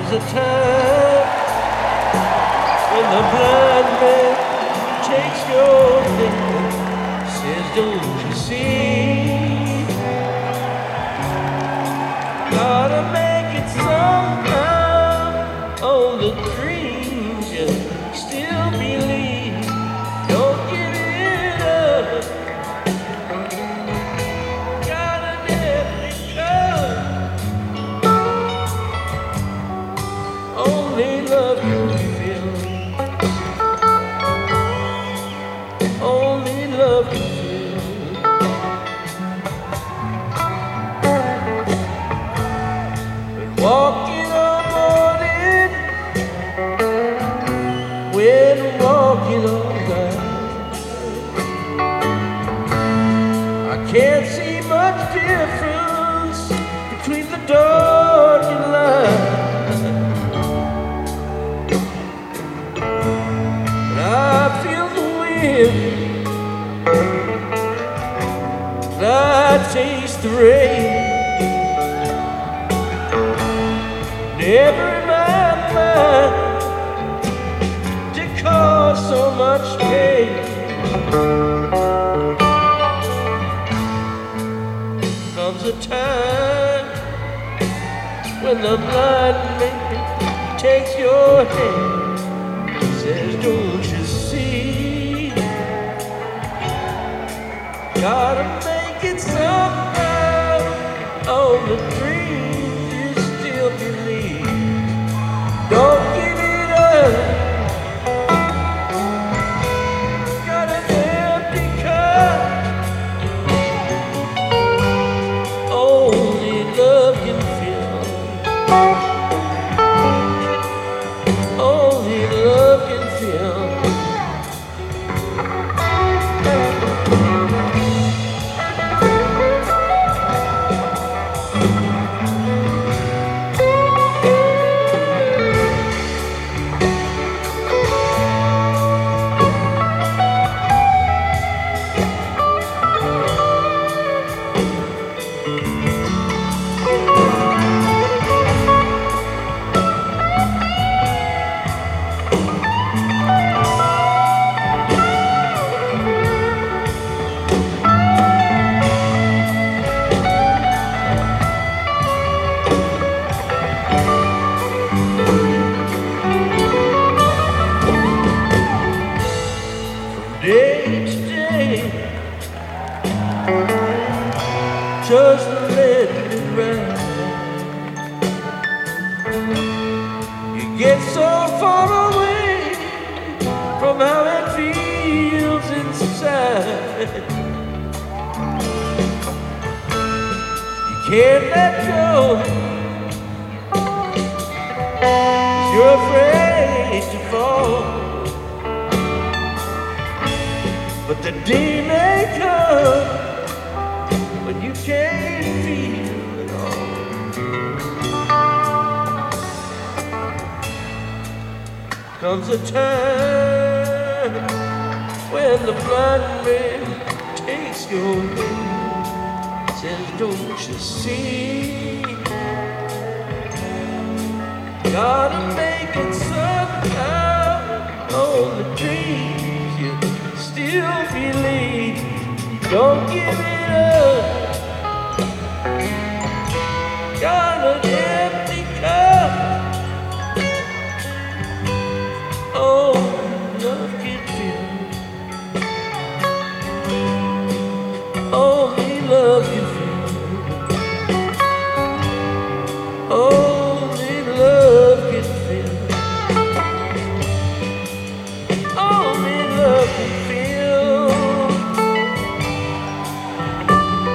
Comes a time when the blind man takes your hand, says, don't you see? Gotta make it somehow on the dreams you still believe. Don't give it up. Gotta let it go. Only love can feel. Only love can feel. When walking on morning, when walking on night, I can't see much difference between the dark and light. I feel the wind, I taste the rain. Never in my mind to cause so much pain. Comes a time when the blind man takes your hand, says, don't you see? Gotta make it somehow on the dreams you still believe. Don't give it up. Got an empty cup. Only love can fill. Only love can fill. Day to day, just let it ride. You get so far away from how it feels inside. You can't let go, 'cause you're afraid to fall. But the day may come when you can't feel it all. Comes a time when the blind man takes your hand, says, don't you see? Gotta make it somehow on the dreams you still believe. Don't give it up. Got an empty cup. Oh, love can fill. Only love can fill. Only love can fill. Only love can fill.